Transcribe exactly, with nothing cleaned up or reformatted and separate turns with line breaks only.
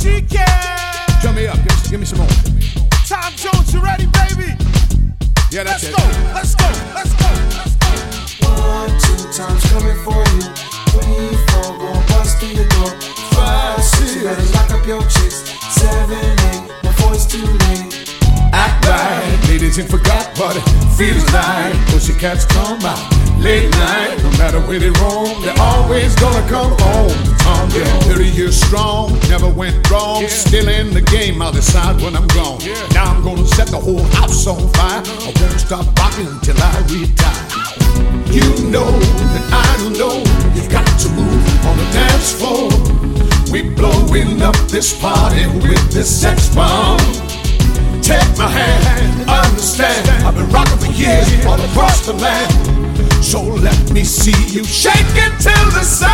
she can.
Drum me up, give me, give me some more.
Tom Jones, you ready, baby?
Yeah, that's
let's
it.
Go, let's go, let's go, let's go.
One, two times coming for you. Three, four, gon' bust through your door. Five, six, you better lock up your chicks. Seven, eight, before it's too late.
Act right, ladies ain't forgot what it feels like. Pussycats come out late night. No matter where they roam, they're always gonna come home. Tom, yeah, thirty years strong, never went wrong. Yeah. Still in the game, I'll decide when I'm gone. Yeah. Now I'm gonna set the whole house on fire. I won't stop rocking until I retire. You know that I know you've got to move on the dance floor. We blowing up this party with this sex bomb. Take my hand, understand, I've been rocking for years all across the land. So let me see you shake it till the sun